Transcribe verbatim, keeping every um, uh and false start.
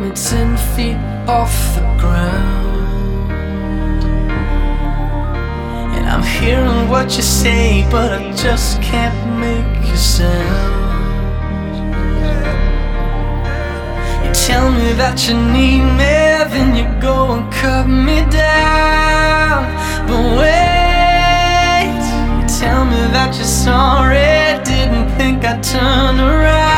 only ten feet off the ground. And I'm hearing what you say, but I just can't make you sound. You tell me that you need me, then you go and cut me down. But wait, you tell me that you're sorry, didn't think I'd turn around.